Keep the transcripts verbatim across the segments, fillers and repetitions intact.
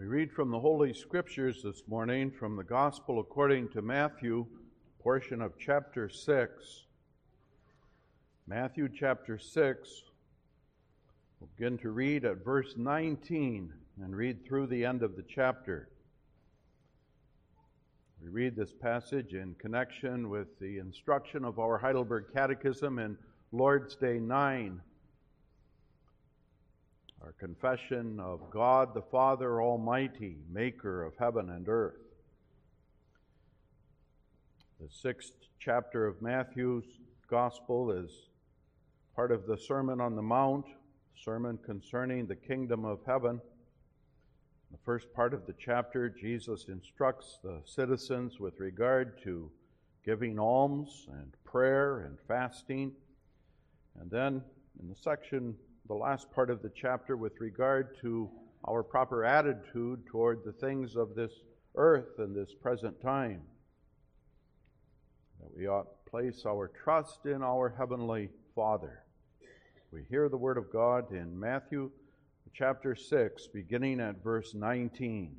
We read from the Holy Scriptures this morning from the Gospel according to Matthew, portion of chapter six. Matthew chapter six, we'll begin to read at verse nineteen and read through the end of the chapter. We read this passage in connection with the instruction of our Heidelberg Catechism in Lord's Day nine. Our confession of God the Father Almighty, maker of heaven and earth. The sixth chapter of Matthew's Gospel is part of the Sermon on the Mount, sermon concerning the kingdom of heaven. In the first part of the chapter, Jesus instructs the citizens with regard to giving alms and prayer and fasting. And then in the section the last part of the chapter with regard to our proper attitude toward the things of this earth and this present time. That we ought to place our trust in our Heavenly Father. We hear the Word of God in Matthew chapter six, beginning at verse nineteen.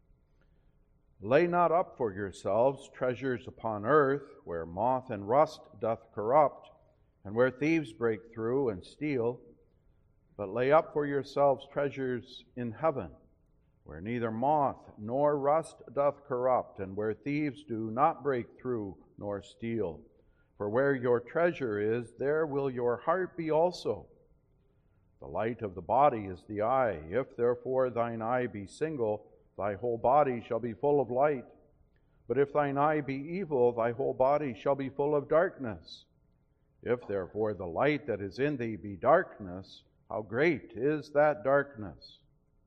Lay not up for yourselves treasures upon earth, where moth and rust doth corrupt, and where thieves break through and steal. But lay up for yourselves treasures in heaven, where neither moth nor rust doth corrupt, and where thieves do not break through nor steal. For where your treasure is, there will your heart be also. The light of the body is the eye. If therefore thine eye be single, thy whole body shall be full of light. But if thine eye be evil, thy whole body shall be full of darkness. If therefore the light that is in thee be darkness, how great is that darkness!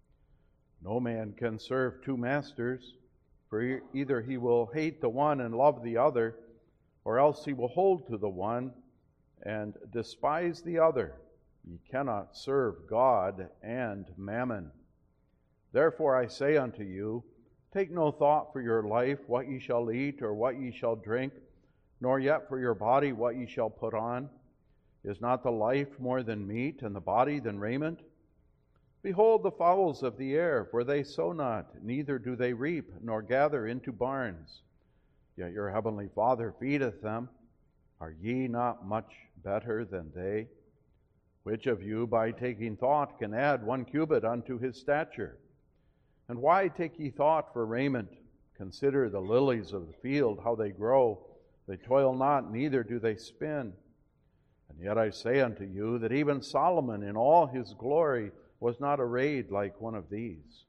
No man can serve two masters, for either he will hate the one and love the other, or else he will hold to the one and despise the other. Ye cannot serve God and mammon. Therefore I say unto you, take no thought for your life, what ye shall eat or what ye shall drink, nor yet for your body what ye shall put on. Is not the life more than meat, and the body than raiment? Behold the fowls of the air, for they sow not, neither do they reap, nor gather into barns. Yet your heavenly Father feedeth them. Are ye not much better than they? Which of you, by taking thought, can add one cubit unto his stature? And why take ye thought for raiment? Consider the lilies of the field, how they grow. They toil not, neither do they spin. And yet I say unto you that even Solomon in all his glory was not arrayed like one of these.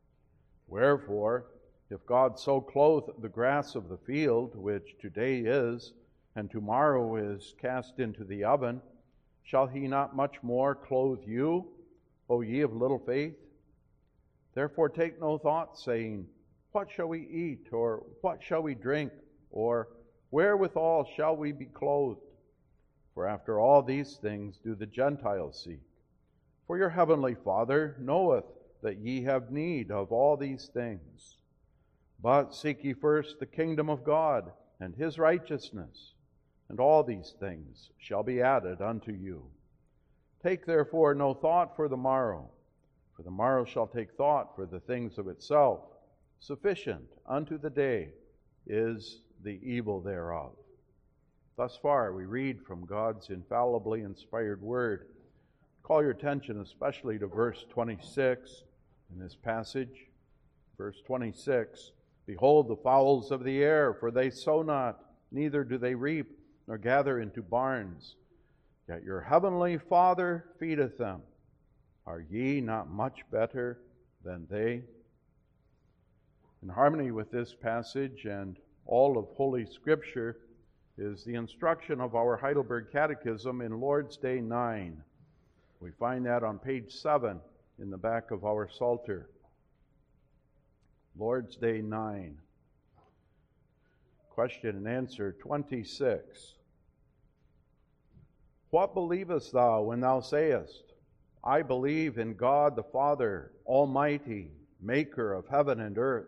Wherefore, if God so clothe the grass of the field, which today is, and tomorrow is cast into the oven, shall he not much more clothe you, O ye of little faith? Therefore take no thought, saying, what shall we eat, or what shall we drink, or wherewithal shall we be clothed? For after all these things do the Gentiles seek. For your heavenly Father knoweth that ye have need of all these things. But seek ye first the kingdom of God and his righteousness, and all these things shall be added unto you. Take therefore no thought for the morrow, for the morrow shall take thought for the things of itself. Sufficient unto the day is the evil thereof. Thus far, we read from God's infallibly inspired word. Call your attention especially to verse twenty-six in this passage. Verse twenty-six, behold the fowls of the air, for they sow not, neither do they reap, nor gather into barns. Yet your heavenly Father feedeth them. Are ye not much better than they? In harmony with this passage and all of Holy Scripture is the instruction of our Heidelberg Catechism in Lord's Day nine. We find that on page seven in the back of our Psalter. Lord's Day nine. Question and answer twenty-six. What believest thou when thou sayest, I believe in God the Father, Almighty, maker of heaven and earth?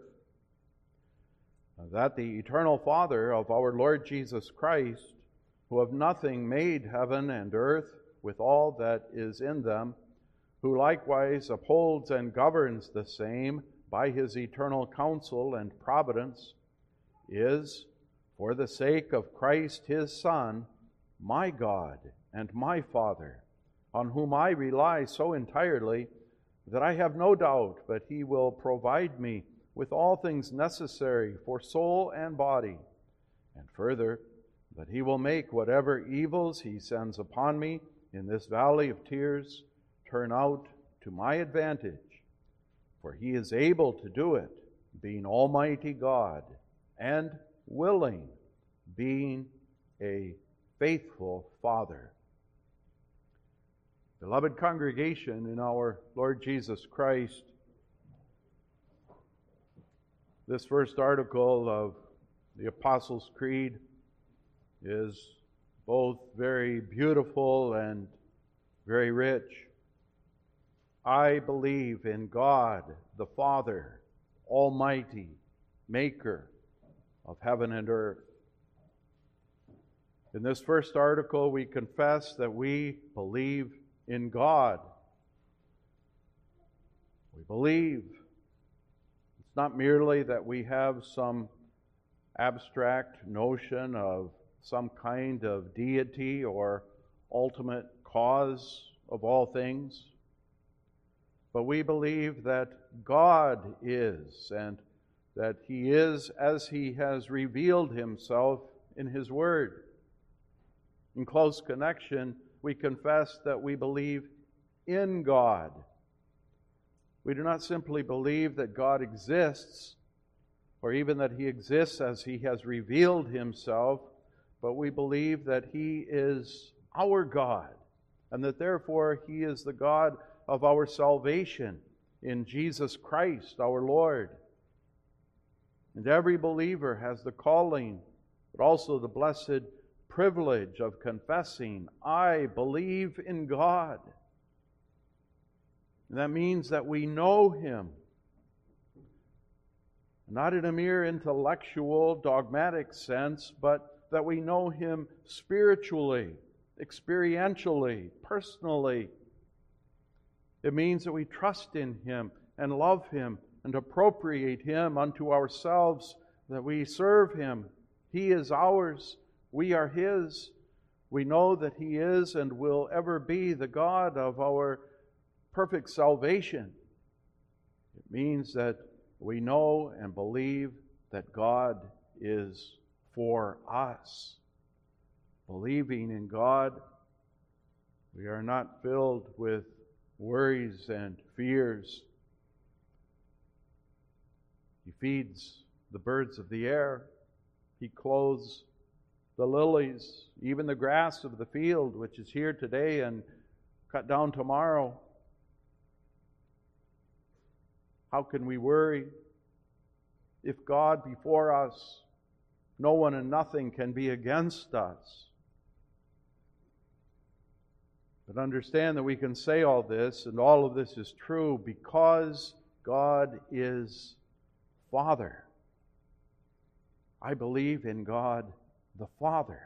That the eternal Father of our Lord Jesus Christ, who of nothing made heaven and earth with all that is in them, who likewise upholds and governs the same by His eternal counsel and providence, is, for the sake of Christ His Son, my God and my Father, on whom I rely so entirely that I have no doubt but He will provide me with all things necessary for soul and body, and further, that He will make whatever evils He sends upon me in this valley of tears turn out to my advantage, for He is able to do it, being Almighty God, and willing, being a faithful Father. Beloved congregation in our Lord Jesus Christ, this first article of the Apostles' Creed is both very beautiful and very rich. I believe in God, the Father, Almighty, Maker of heaven and earth. In this first article, we confess that we believe in God. We believe. It's not merely that we have some abstract notion of some kind of deity or ultimate cause of all things, but we believe that God is, and that He is as He has revealed Himself in His Word. In close connection, we confess that we believe in God. We do not simply believe that God exists, or even that He exists as He has revealed Himself, but we believe that He is our God, and that therefore He is the God of our salvation in Jesus Christ, our Lord. And every believer has the calling, but also the blessed privilege of confessing, I believe in God. And that means that we know Him, not in a mere intellectual, dogmatic sense, but that we know Him spiritually, experientially, personally. It means that we trust in Him and love Him and appropriate Him unto ourselves, that we serve Him. He is ours. We are His. We know that He is and will ever be the God of our perfect salvation. It means that we know and believe that God is for us. Believing in God, we are not filled with worries and fears. He feeds the birds of the air. He clothes the lilies, even the grass of the field, which is here today and cut down tomorrow. How can we worry? If God be for us, no one and nothing can be against us. But understand that we can say all this, and all of this is true because God is Father. I believe in God the Father.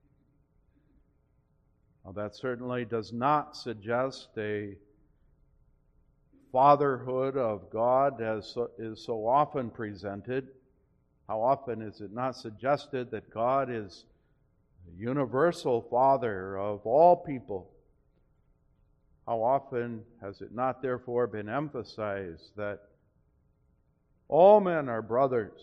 Now, that certainly does not suggest a fatherhood of God as so, is so often presented. How often is it not suggested that God is the universal Father of all people? How often has it not therefore been emphasized that all men are brothers?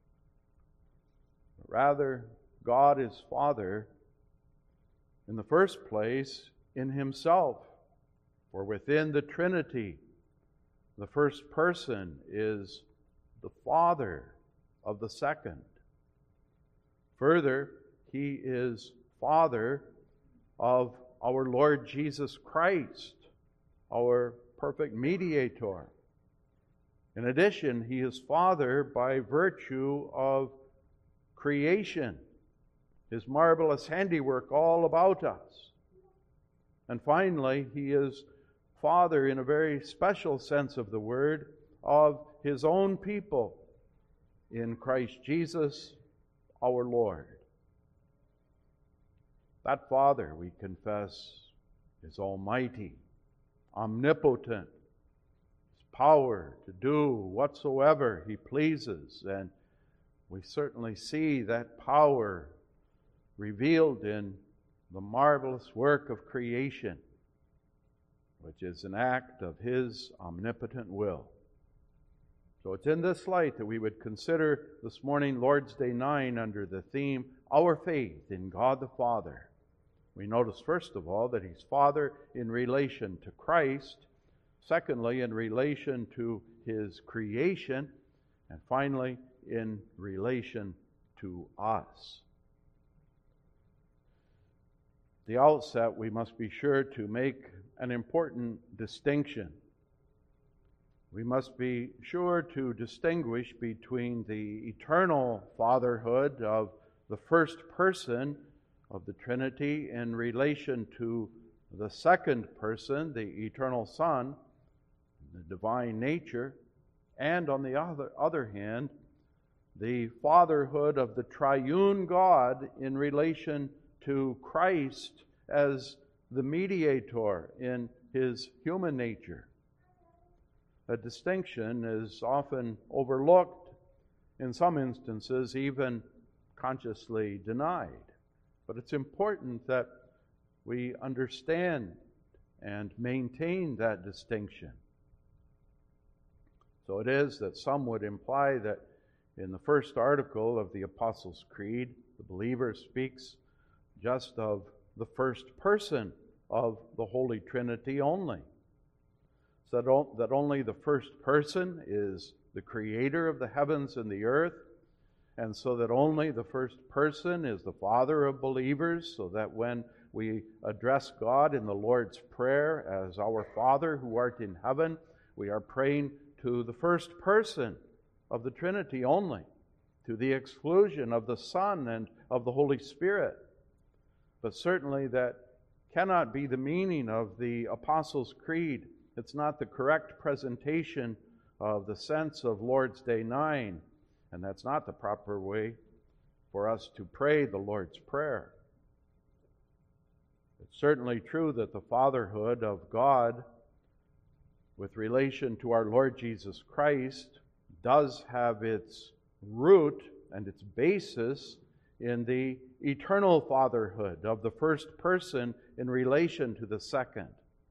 Rather, God is Father in the first place in Himself. For within the Trinity, the first person is the Father of the second. Further, He is Father of our Lord Jesus Christ, our perfect mediator. In addition, He is Father by virtue of creation, His marvelous handiwork all about us. And finally, He is Father in a very special sense of the word of His own people in Christ Jesus our Lord. That Father, we confess, is almighty, omnipotent, is power to do whatsoever He pleases. And we certainly see that power revealed in the marvelous work of creation, which is an act of His omnipotent will. So it's in this light that we would consider this morning Lord's Day nine under the theme, Our Faith in God the Father. We notice, first of all, that He's Father in relation to Christ, secondly, in relation to His creation, and finally, in relation to us. At the outset, we must be sure to make an important distinction. We must be sure to distinguish between the eternal fatherhood of the first person of the Trinity in relation to the second person, the eternal Son, the divine nature, and on the other, other hand, the fatherhood of the triune God in relation to Christ as the mediator in His human nature. A distinction is often overlooked, in some instances even consciously denied. But it's important that we understand and maintain that distinction. So it is that some would imply that in the first article of the Apostles' Creed, the believer speaks just of the first person of the Holy Trinity only. So that only the first person is the creator of the heavens and the earth, and so that only the first person is the Father of believers, so that when we address God in the Lord's Prayer as our Father who art in heaven, we are praying to the first person of the Trinity only, to the exclusion of the Son and of the Holy Spirit. But certainly that cannot be the meaning of the Apostles' Creed. It's not the correct presentation of the sense of Lord's Day nine, and that's not the proper way for us to pray the Lord's Prayer. It's certainly true that the fatherhood of God with relation to our Lord Jesus Christ does have its root and its basis in the eternal fatherhood of the first person in relation to the second.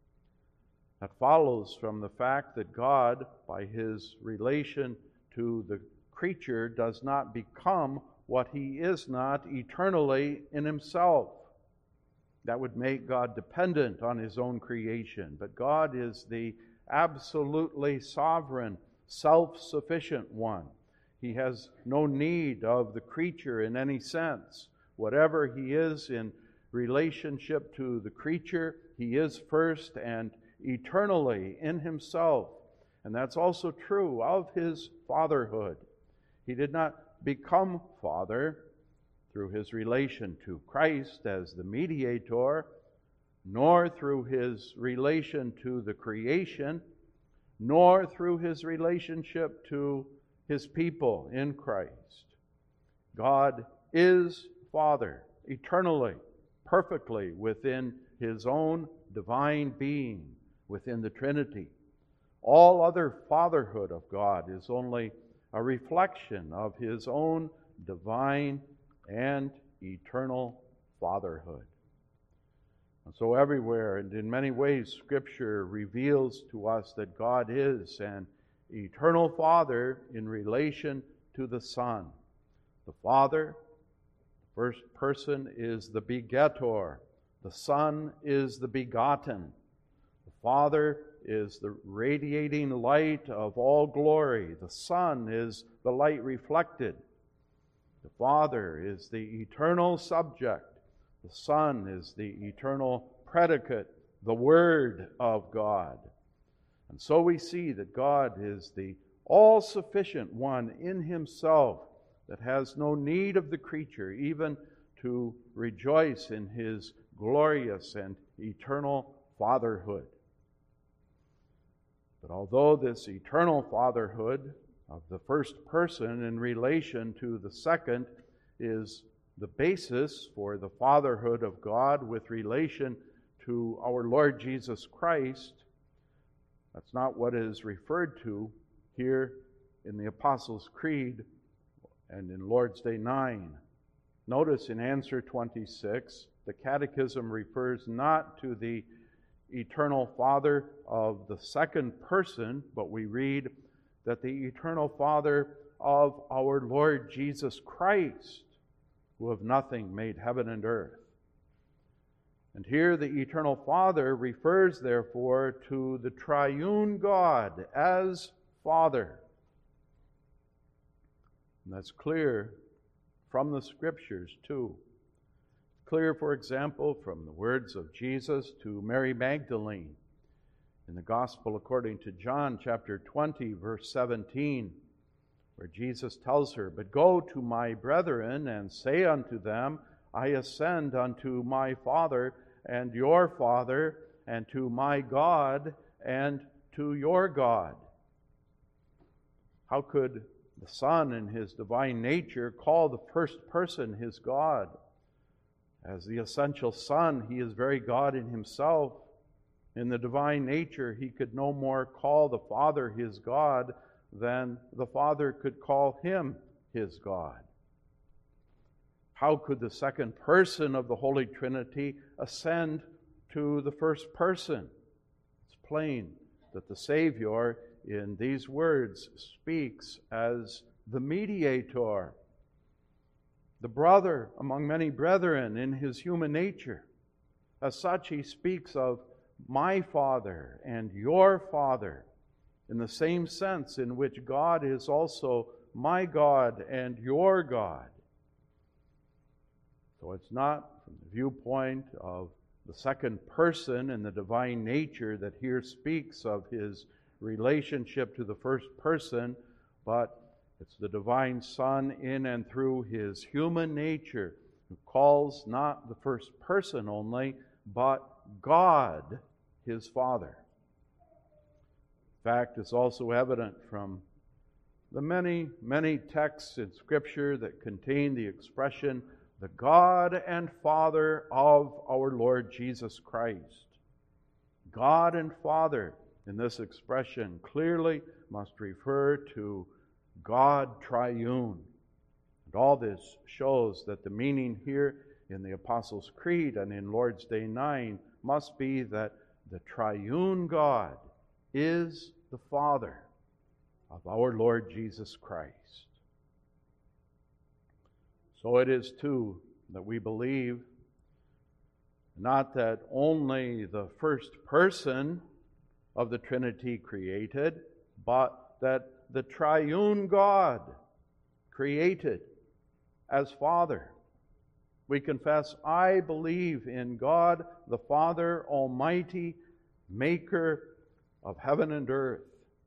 That follows from the fact that God, by His relation to the creature, does not become what He is not eternally in Himself. That would make God dependent on His own creation. But God is the absolutely sovereign, self-sufficient one. He has no need of the creature in any sense. Whatever He is in relationship to the creature, He is first and eternally in Himself. And that's also true of His fatherhood. He did not become Father through His relation to Christ as the mediator, nor through His relation to the creation, nor through His relationship to His people in Christ. God is Father eternally, perfectly within His own divine being, within the Trinity. All other fatherhood of God is only a reflection of His own divine and eternal fatherhood. And so everywhere and in many ways Scripture reveals to us that God is an eternal Father in relation to the Son. The Father, the first person, is the begettor. The Son is the begotten. The Father is the radiating light of all glory. The Son is the light reflected. The Father is the eternal subject. The Son is the eternal predicate, the Word of God. And so we see that God is the all-sufficient one in Himself that has no need of the creature even to rejoice in His glorious and eternal fatherhood. But although this eternal fatherhood of the first person in relation to the second is the basis for the fatherhood of God with relation to our Lord Jesus Christ, That's not what is referred to here in the Apostles' Creed and in Lord's Day nine. Notice in answer twenty-six, the Catechism refers not to the eternal Father of the second person, but we read that the eternal Father of our Lord Jesus Christ, who of nothing made heaven and earth. And here the eternal Father refers, therefore, to the triune God as Father. And that's clear from the Scriptures, too. Clear, for example, from the words of Jesus to Mary Magdalene in the Gospel according to John, chapter twenty, verse seventeen, where Jesus tells her, "But go to my brethren and say unto them, I ascend unto my Father and your Father, and to my God and to your God." How could the Son in His divine nature call the first person His God? As the essential Son, He is very God in Himself. In the divine nature, He could no more call the Father His God than the Father could call Him His God. How could the second person of the Holy Trinity ascend to the first person? It's plain that the Savior in these words speaks as the mediator, the brother among many brethren in His human nature. As such, He speaks of my Father and your Father in the same sense in which God is also my God and your God. So it's not from the viewpoint of the second person in the divine nature that here speaks of His relationship to the first person, but it's the divine Son in and through His human nature who calls not the first person only, but God, His Father. In fact, it's also evident from the many, many texts in Scripture that contain the expression, the God and Father of our Lord Jesus Christ. God and Father in this expression clearly must refer to God triune. And all this shows that the meaning here in the Apostles' Creed and in Lord's Day nine must be that the triune God is the Father of our Lord Jesus Christ. So it is too that we believe not that only the first person of the Trinity created, but that the triune God created as Father. We confess, I believe in God, the Father Almighty, maker of heaven and earth.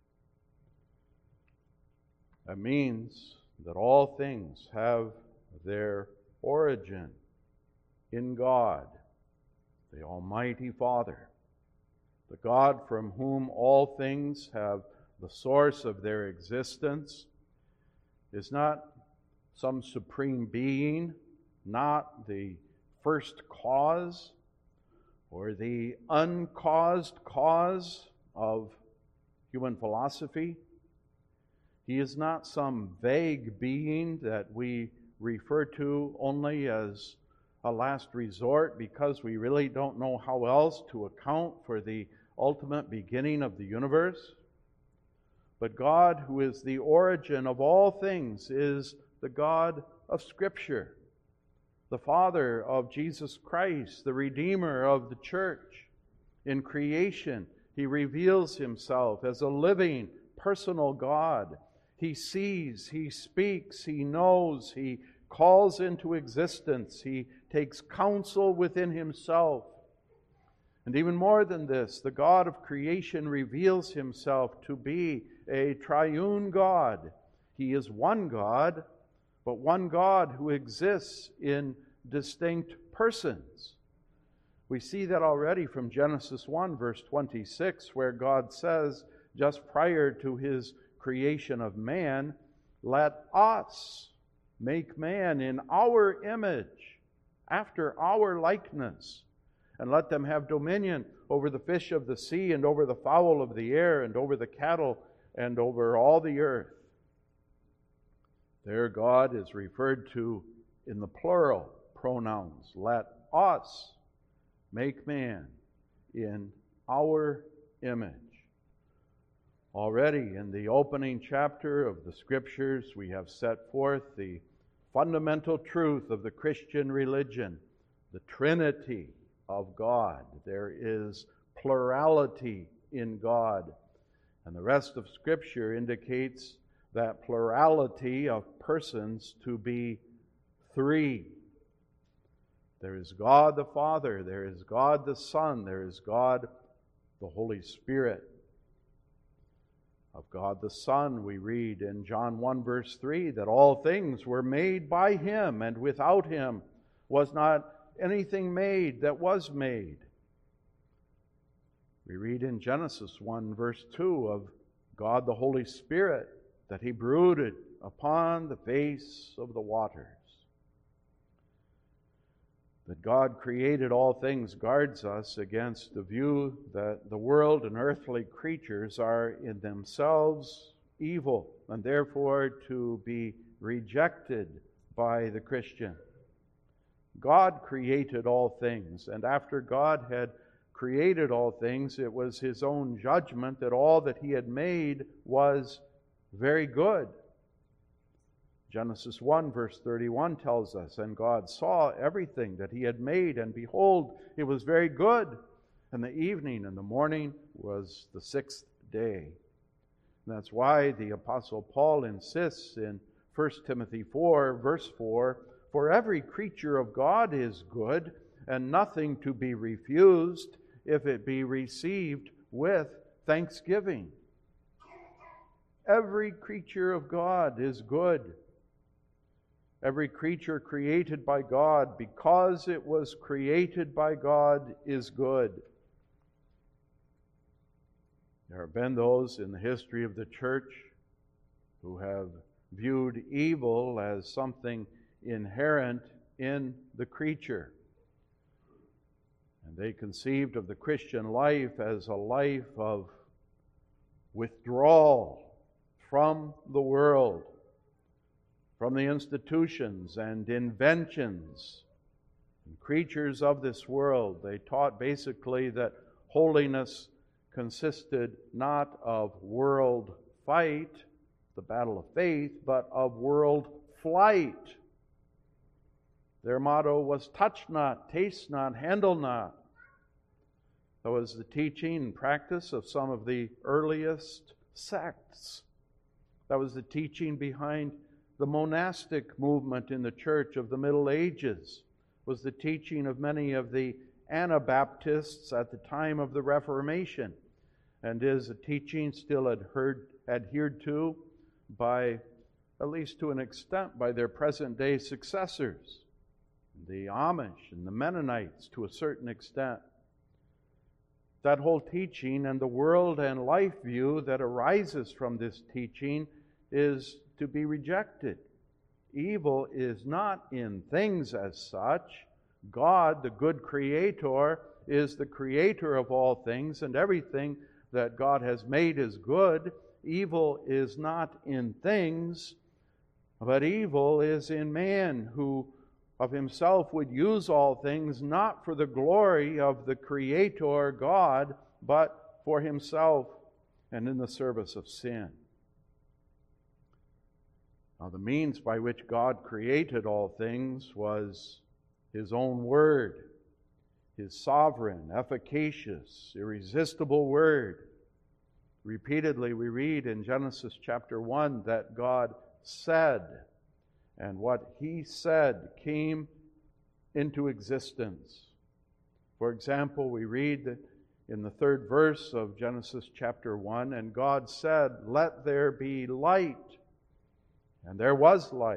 That means that all things have their origin in God, the Almighty Father, the God from whom all things have the source of their existence, is not some supreme being, not the first cause or the uncaused cause of human philosophy. He is not some vague being that we refer to only as a last resort because we really don't know how else to account for the ultimate beginning of the universe. But God, who is the origin of all things, is the God of Scripture, the Father of Jesus Christ, the Redeemer of the church. In creation, He reveals Himself as a living, personal God. He sees, He speaks, He knows, He calls into existence, He takes counsel within Himself. And even more than this, the God of creation reveals Himself to be a triune God. He is one God, but one God who exists in distinct persons. We see that already from Genesis one, verse twenty-six, where God says, just prior to His creation of man, let us make man in our image, after our likeness. and let them have dominion over the fish of the sea, and over the fowl of the air, and over the cattle, and over all the earth. There God is referred to in the plural pronouns. Let us make man in our image. Already in the opening chapter of the Scriptures, we have set forth the fundamental truth of the Christian religion, the Trinity of God. There is plurality in God. And the rest of Scripture indicates that plurality of persons to be three. There is God the Father, there is God the Son, there is God the Holy Spirit. Of God the Son, we read in John one verse three that all things were made by Him, and without Him was not anything made that was made. We read in Genesis one verse two of God the Holy Spirit, that He brooded upon the face of the waters. That God created all things guards us against the view that the world and earthly creatures are in themselves evil, and therefore to be rejected by the Christian. God created all things, and after God had created all things, it was His own judgment that all that He had made was very good. Genesis one verse thirty-one tells us, and God saw everything that He had made, and behold, it was very good. And the evening and the morning was the sixth day. And that's why the Apostle Paul insists in First Timothy four verse four, for every creature of God is good, and nothing to be refused if it be received with thanksgiving. Every creature of God is good. Every creature created by God, because it was created by God, is good. There have been those in the history of the church who have viewed evil as something inherent in the creature. And they conceived of the Christian life as a life of withdrawal from the world, from the institutions and inventions and creatures of this world. They taught basically that holiness consisted not of world fight, the battle of faith, but of world flight. Their motto was touch not, taste not, handle not. That was the teaching and practice of some of the earliest sects. That was the teaching behind the monastic movement in the church of the Middle Ages. Was the teaching of many of the Anabaptists at the time of the Reformation, and is a teaching still adhered, adhered to by, at least to an extent, by their present-day successors, the Amish and the Mennonites to a certain extent. That whole teaching and the world and life view that arises from this teaching is to be rejected. Evil is not in things as such. God, the good Creator, is the Creator of all things, and everything that God has made is good. Evil is not in things, but evil is in man, who of himself would use all things not for the glory of the Creator God, but for himself and in the service of sin. Now, the means by which God created all things was His own Word, His sovereign, efficacious, irresistible Word. Repeatedly we read in Genesis chapter one that God said, and what He said came into existence. For example, we read in the third verse of Genesis chapter one, and God said, "Let there be light." And there was light.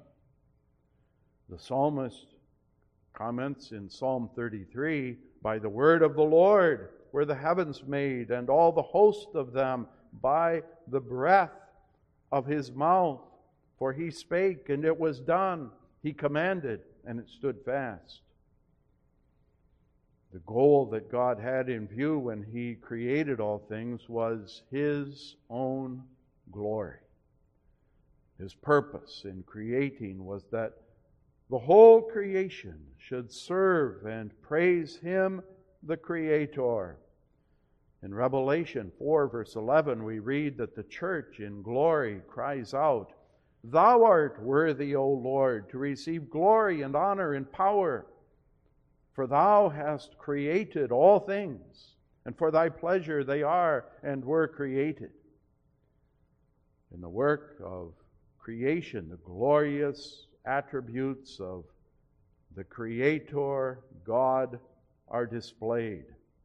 The psalmist comments in Psalm thirty-three, "By the word of the Lord were the heavens made, and all the host of them by the breath of His mouth. For He spake, and it was done. He commanded, and it stood fast." The goal that God had in view when He created all things was His own glory. His purpose in creating was that the whole creation should serve and praise Him, the Creator. In Revelation four, verse eleven, we read that the church in glory cries out, "Thou art worthy, O Lord, to receive glory and honor and power. For Thou hast created all things, and for Thy pleasure they are and were created." In the work of creation, the glorious attributes of the Creator, God, are displayed.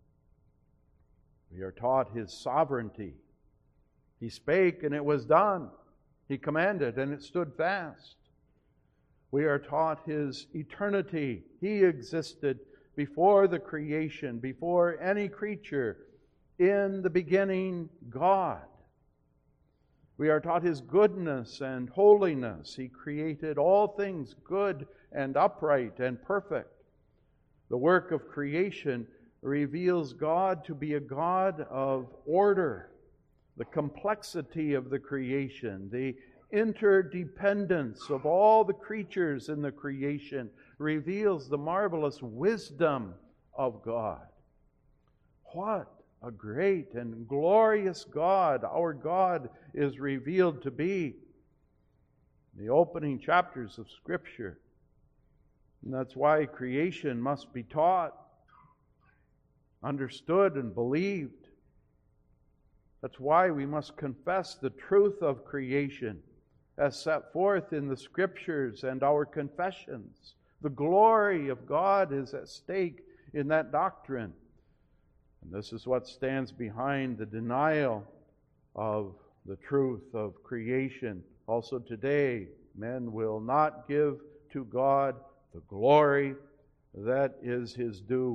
We are taught His sovereignty. He spake, and it was done. He commanded, and it stood fast. We are taught His eternity. He existed before the creation, before any creature. In the beginning, God. We are taught His goodness and holiness. He created all things good and upright and perfect. The work of creation reveals God to be a God of order, the complexity of the creation, the interdependence of all the creatures in the creation reveals the marvelous wisdom of God. What a great and glorious God our God is revealed to be. The opening chapters of Scripture. And that's why creation must be taught, understood, and believed. That's why we must confess the truth of creation as set forth in the Scriptures and our confessions. The glory of God is at stake in that doctrine. And this is what stands behind the denial of the truth of creation. Also today, men will not give to God the glory that is His due.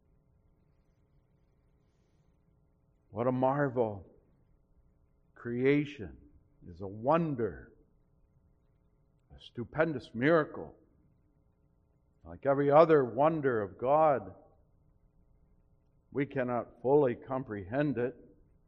What a marvel! Creation is a wonder, a stupendous miracle. Like every other wonder of God, we cannot fully comprehend it.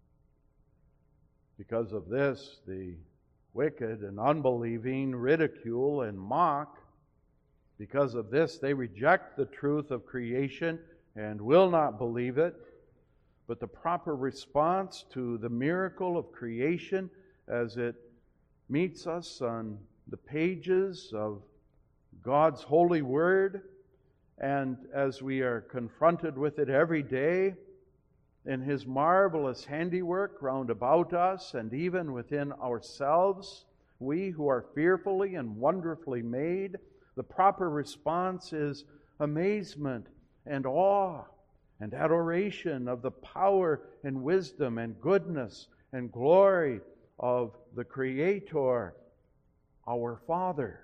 Because of this, the wicked and unbelieving ridicule and mock. Because of this, they reject the truth of creation and will not believe it. But the proper response to the miracle of creation as it meets us on the pages of God's holy word, and as we are confronted with it every day in His marvelous handiwork round about us and even within ourselves, we who are fearfully and wonderfully made, the proper response is amazement and awe and adoration of the power and wisdom and goodness and glory of the Creator, our Father.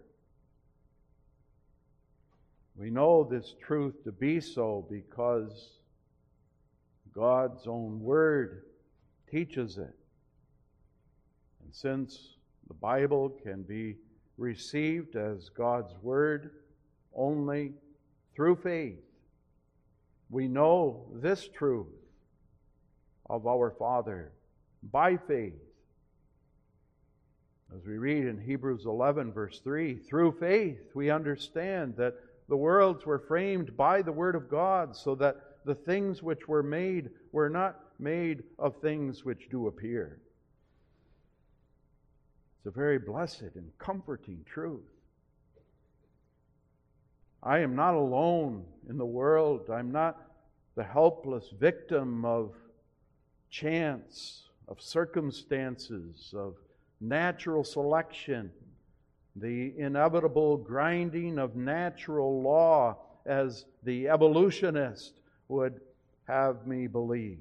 We know this truth to be so because God's own Word teaches it. And since the Bible can be received as God's Word only through faith, we know this truth of our Father by faith. As we read in Hebrews eleven, verse three, through faith we understand that the worlds were framed by the Word of God, so that the things which were made were not made of things which do appear. It's a very blessed and comforting truth. I am not alone in the world. I'm not the helpless victim of chance, of circumstances, of natural selection, the inevitable grinding of natural law, as the evolutionist would have me believe.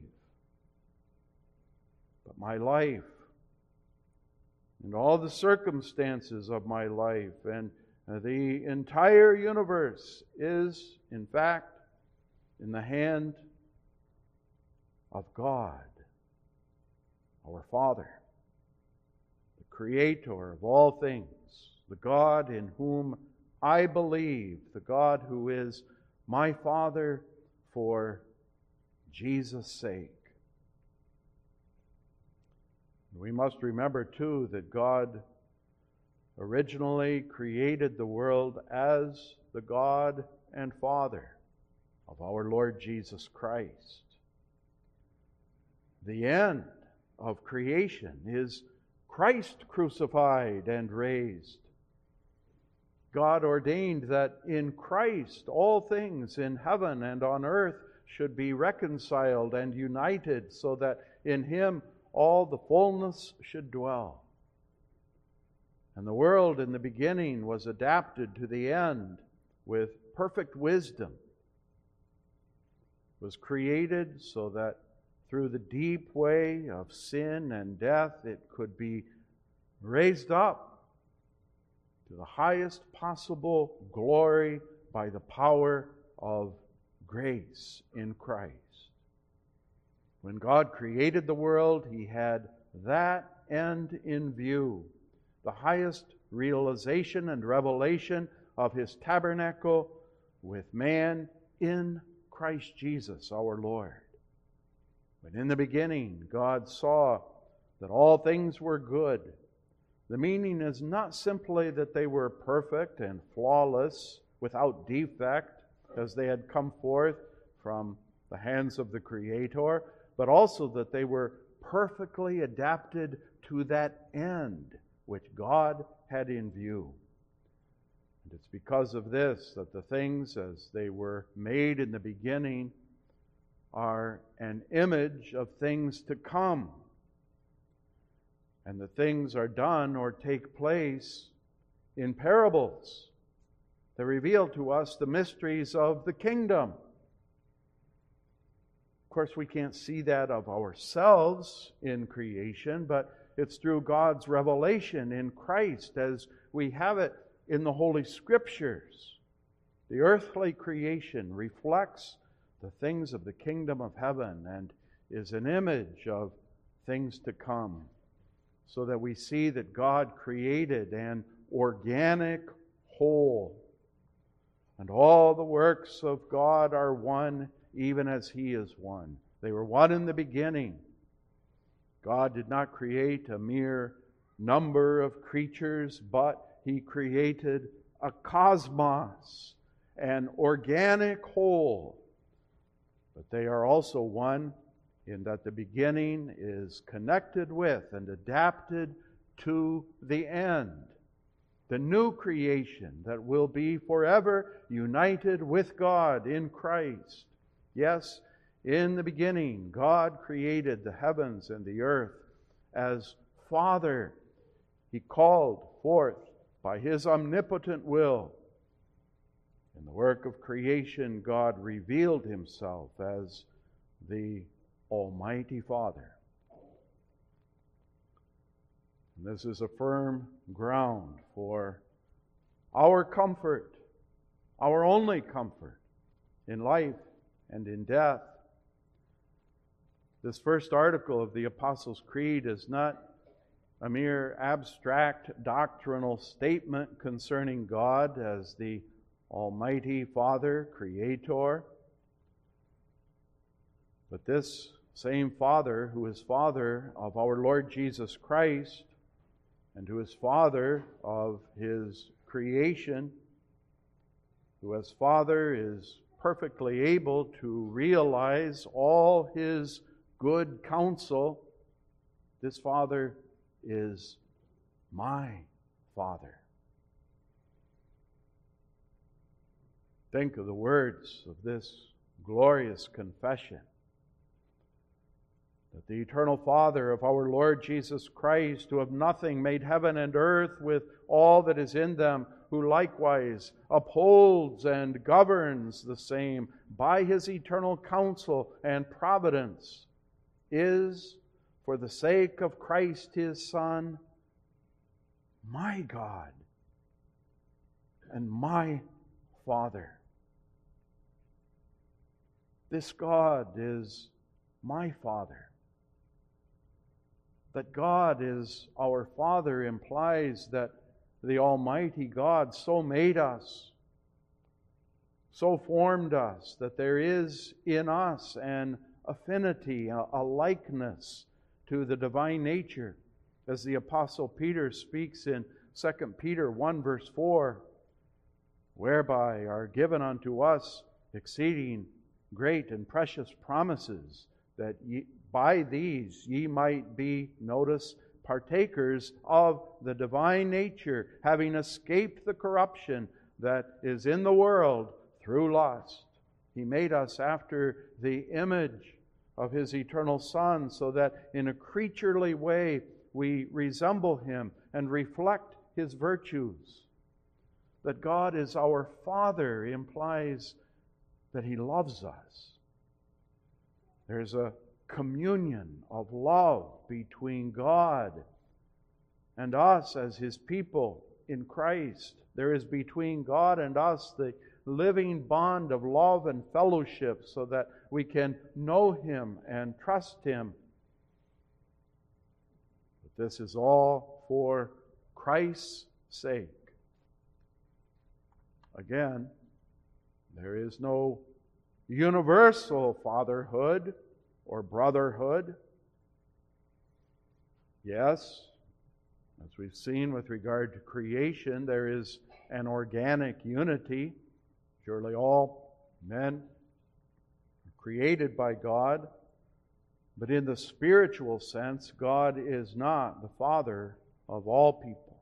But my life, and all the circumstances of my life, and the entire universe is, in fact, in the hand of God, our Father, the Creator of all things, the God in whom I believe, the God who is my Father for Jesus' sake. We must remember, too, that God originally created the world as the God and Father of our Lord Jesus Christ. The end of creation is Christ crucified and raised. God ordained that in Christ all things in heaven and on earth should be reconciled and united, so that in Him all the fullness should dwell. And the world in the beginning was adapted to the end with perfect wisdom. It was created so that through the deep way of sin and death it could be raised up to the highest possible glory by the power of grace in Christ. When God created the world, He had that end in view, the highest realization and revelation of His tabernacle with man in Christ Jesus our Lord. When in the beginning God saw that all things were good, the meaning is not simply that they were perfect and flawless, without defect, as they had come forth from the hands of the Creator, but also that they were perfectly adapted to that end which God had in view. And it's because of this that the things as they were made in the beginning are an image of things to come. And the things are done or take place in parables that reveal to us the mysteries of the kingdom. Of course, we can't see that of ourselves in creation, but it's through God's revelation in Christ as we have it in the Holy Scriptures. The earthly creation reflects the things of the kingdom of heaven and is an image of things to come, so that we see that God created an organic whole. And all the works of God are one, even as He is one. They were one in the beginning. God did not create a mere number of creatures, but He created a cosmos, an organic whole. But they are also one in that the beginning is connected with and adapted to the end, the new creation that will be forever united with God in Christ. Yes, in the beginning, God created the heavens and the earth as Father. He called forth by His omnipotent will. In the work of creation, God revealed Himself as the Almighty Father. And this is a firm ground for our comfort, our only comfort in life and in death. This first article of the Apostles' Creed is not a mere abstract doctrinal statement concerning God as the Almighty Father, Creator. But this same Father, who is Father of our Lord Jesus Christ, and who is Father of His creation, who as Father is perfectly able to realize all His good counsel, this Father is my Father. Think of the words of this glorious confession, that the eternal Father of our Lord Jesus Christ, who of nothing made heaven and earth with all that is in them, who likewise upholds and governs the same by His eternal counsel and providence, is, for the sake of Christ His Son, my God and my Father. This God is my Father. That God is our Father implies that the Almighty God so made us, so formed us that there is in us an affinity, a, a likeness to the divine nature, as the Apostle Peter speaks in Second Peter one verse four, whereby are given unto us exceeding great and precious promises, that ye, by these ye might be, notice, partakers of the divine nature, having escaped the corruption that is in the world through lust. He made us after the image of His eternal Son, so that in a creaturely way we resemble Him and reflect His virtues. That God is our Father implies that He loves us. There's a communion of love between God and us as His people in Christ. There is between God and us the living bond of love and fellowship, so that we can know Him and trust Him. But this is all for Christ's sake. Again, there is no universal fatherhood or brotherhood. Yes, as we've seen with regard to creation, there is an organic unity. Surely all men are created by God, but in the spiritual sense, God is not the Father of all people.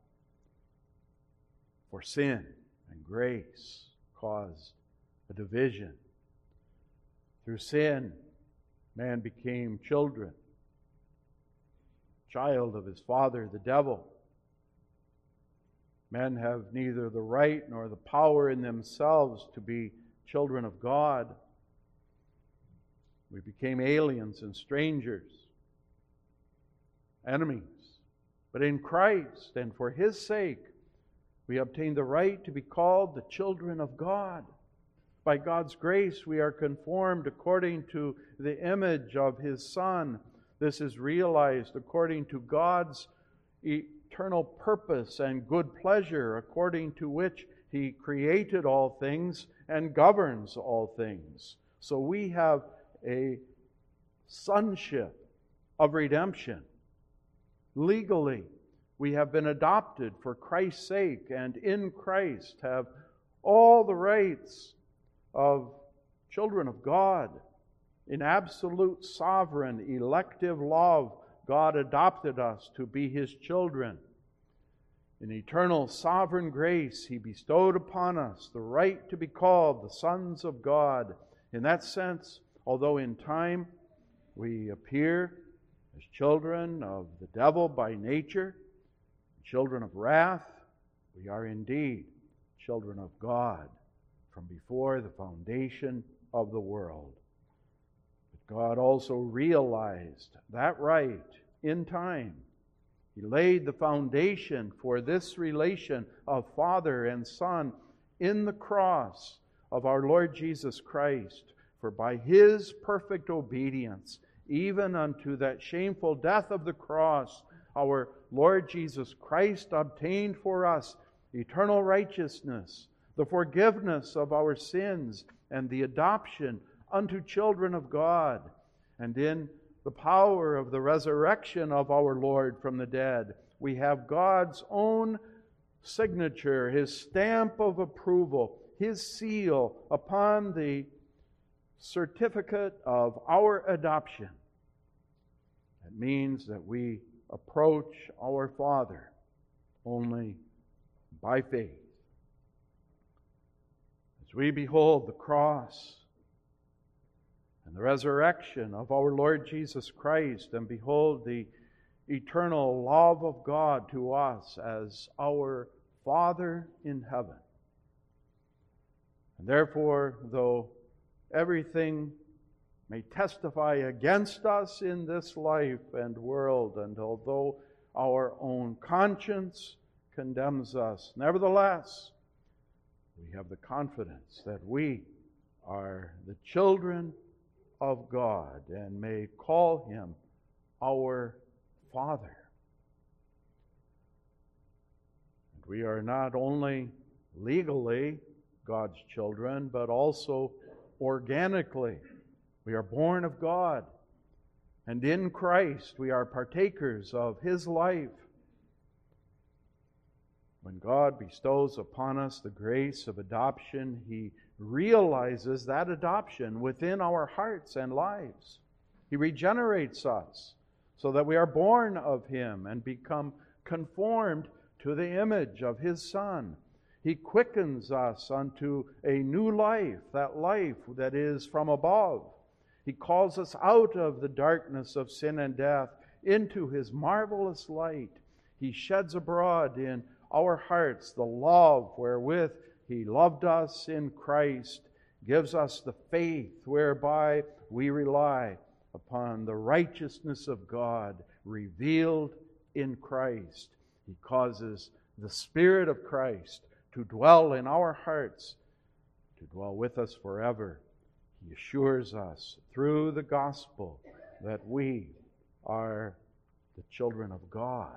For sin and grace caused a division. Through sin, man became children, child of his father, the devil. Men have neither the right nor the power in themselves to be children of God. We became aliens and strangers, enemies. But in Christ and for His sake, we obtain the right to be called the children of God. By God's grace, we are conformed according to the image of His Son. This is realized according to God's eternal purpose and good pleasure, according to which He created all things and governs all things. So we have a sonship of redemption. Legally, we have been adopted for Christ's sake, and in Christ have all the rights of children of God. In absolute sovereign elective love, God adopted us to be His children. In eternal sovereign grace, He bestowed upon us the right to be called the sons of God. In that sense, although in time we appear as children of the devil by nature, children of wrath, we are indeed children of God from before the foundation of the world. But God also realized that right in time. He laid the foundation for this relation of Father and Son in the cross of our Lord Jesus Christ. For by His perfect obedience, even unto that shameful death of the cross, our Lord Jesus Christ obtained for us eternal righteousness, the forgiveness of our sins, and the adoption unto children of God. And in the power of the resurrection of our Lord from the dead, we have God's own signature, His stamp of approval, His seal upon the certificate of our adoption. It means that we approach our Father only by faith. As we behold the cross and the resurrection of our Lord Jesus Christ, and behold the eternal love of God to us as our Father in heaven. And therefore, though everything may testify against us in this life and world, and although our own conscience condemns us, nevertheless, we have the confidence that we are the children of God and may call Him our Father. And we are not only legally God's children, but also organically. We are born of God, and in Christ we are partakers of His life. When God bestows upon us the grace of adoption, He realizes that adoption within our hearts and lives. He regenerates us so that we are born of Him and become conformed to the image of His Son. He quickens us unto a new life, that life that is from above. He calls us out of the darkness of sin and death into His marvelous light. He sheds abroad in our hearts the love wherewith He loved us in Christ, gives us the faith whereby we rely upon the righteousness of God revealed in Christ. He causes the Spirit of Christ to dwell in our hearts, to dwell with us forever. He assures us through the gospel that we are the children of God.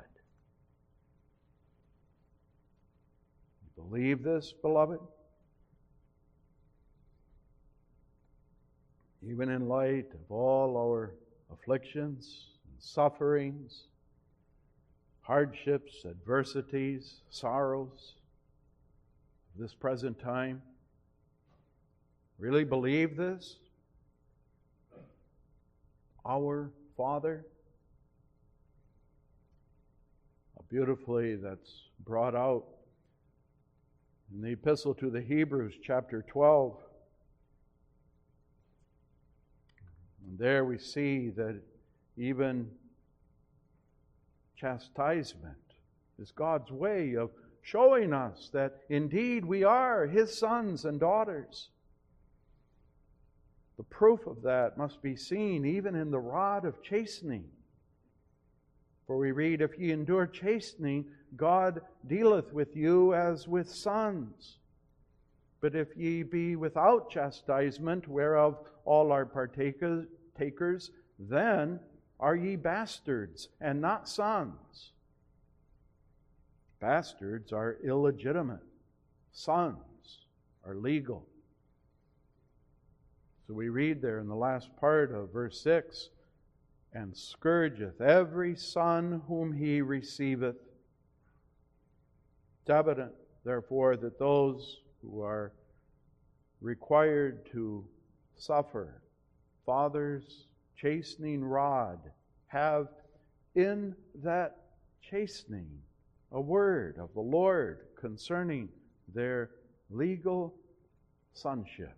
You believe this, beloved? Even in light of all our afflictions and sufferings, hardships, adversities, sorrows of this present time, really believe this? Our Father? How beautifully that's brought out in the Epistle to the Hebrews, chapter twelve. And there we see that even chastisement is God's way of showing us that indeed we are His sons and daughters. The proof of that must be seen even in the rod of chastening. For we read, if ye endure chastening, God dealeth with you as with sons. But if ye be without chastisement, whereof all are partakers, takers, then are ye bastards, and not sons. Bastards are illegitimate. Sons are legal. So we read there in the last part of verse six, and scourgeth every son whom he receiveth. It's evident, therefore, that those who are required to suffer Father's chastening rod have in that chastening a word of the Lord concerning their legal sonship.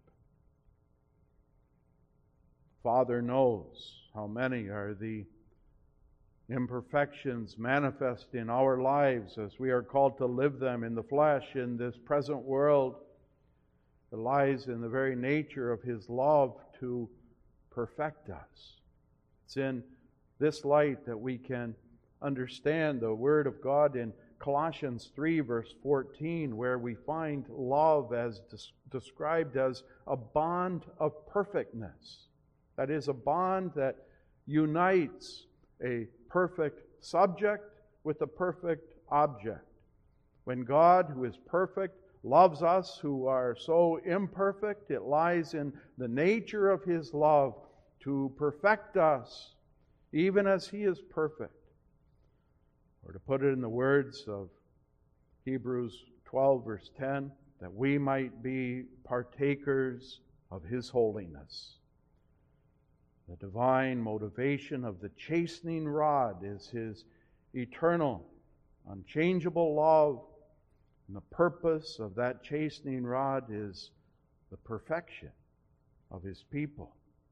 Father knows how many are the imperfections manifest in our lives as we are called to live them in the flesh in this present world. It lies in the very nature of His love to perfect us. It's in this light that we can understand the Word of God in Colossians three, verse fourteen, where we find love as des- described as a bond of perfectness. That is, a bond that unites a perfect subject with a perfect object. When God, who is perfect, loves us who are so imperfect, it lies in the nature of His love to perfect us, even as He is perfect. Or to put it in the words of Hebrews twelve, verse ten, that we might be partakers of His holiness. The divine motivation of the chastening rod is His eternal, unchangeable love. And the purpose of that chastening rod is the perfection of His people.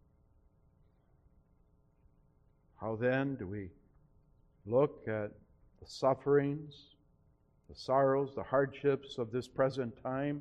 How then do we look at the sufferings, the sorrows, the hardships of this present time?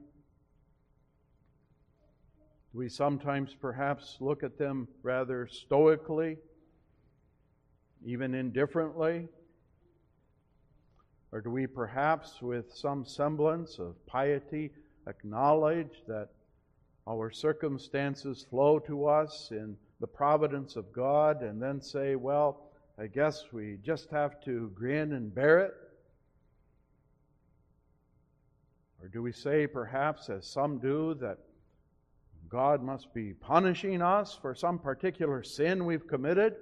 Do we sometimes perhaps look at them rather stoically, even indifferently? Or do we perhaps, with some semblance of piety, acknowledge that our circumstances flow to us in the providence of God and then say, well, I guess we just have to grin and bear it? Or do we say, perhaps, as some do, that God must be punishing us for some particular sin we've committed?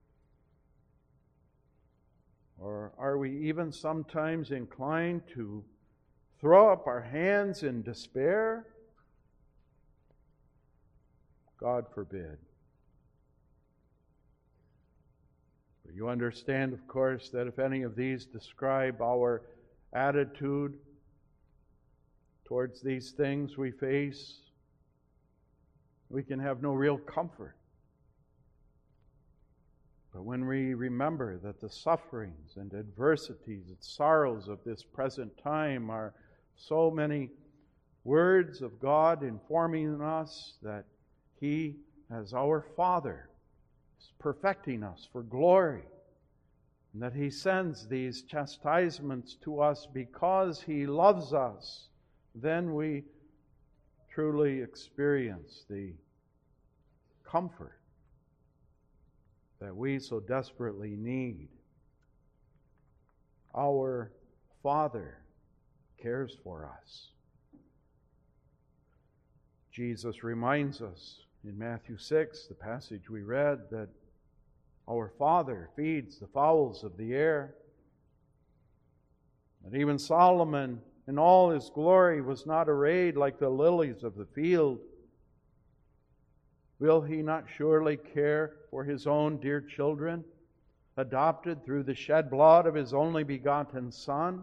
Or are we even sometimes inclined to throw up our hands in despair? God forbid. But you understand, of course, that if any of these describe our attitude towards these things we face, we can have no real comfort. But when we remember that the sufferings and adversities and sorrows of this present time are so many words of God informing us that He, as our Father, is perfecting us for glory, and that He sends these chastisements to us because He loves us, then we truly experience the comfort that we so desperately need. Our Father cares for us. Jesus reminds us in Matthew six, the passage we read, that our Father feeds the fowls of the air. And even Solomon, in all his glory, was not arrayed like the lilies of the field. Will He not surely care for His own dear children, adopted through the shed blood of His only begotten Son?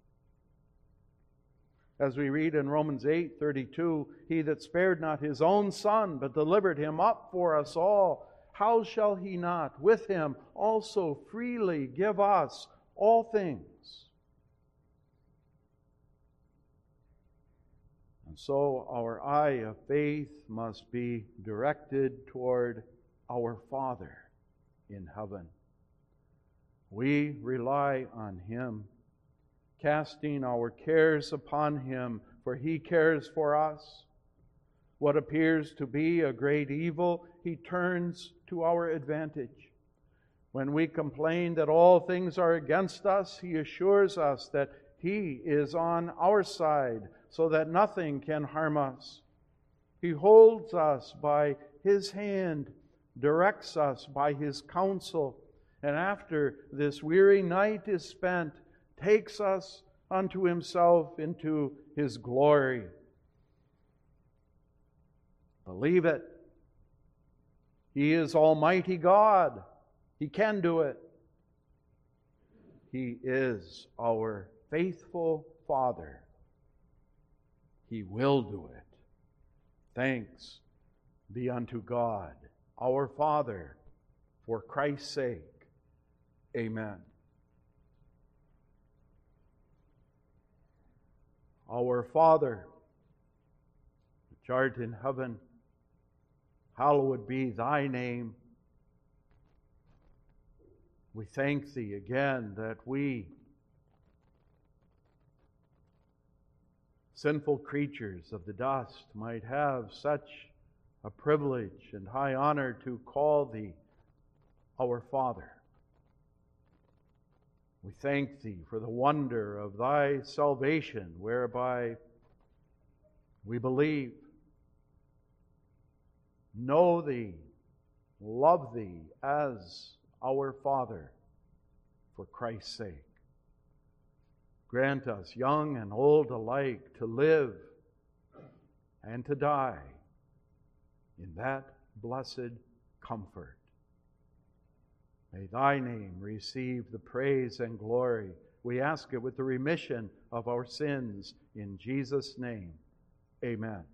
As we read in Romans eight thirty-two, He that spared not His own Son, but delivered Him up for us all, how shall He not with Him also freely give us all things? And so our eye of faith must be directed toward our Father in heaven. We rely on Him, casting our cares upon Him, for He cares for us. What appears to be a great evil, He turns to our advantage. When we complain that all things are against us, He assures us that He is on our side, so that nothing can harm us. He holds us by His hand, directs us by His counsel, and after this weary night is spent, takes us unto Himself into His glory. Believe it. He is Almighty God. He can do it. He is our faithful Father. He will do it. Thanks be unto God, our Father, for Christ's sake. Amen. Our Father, which art in heaven, hallowed be Thy name. We thank Thee again that we, sinful creatures of the dust, might have such a privilege and high honor to call Thee our Father. We thank Thee for the wonder of Thy salvation, whereby we believe, know Thee, love Thee as our Father, for Christ's sake. Grant us, young and old alike, to live and to die in that blessed comfort. May Thy name receive the praise and glory. We ask it with the remission of our sins. In Jesus' name, amen.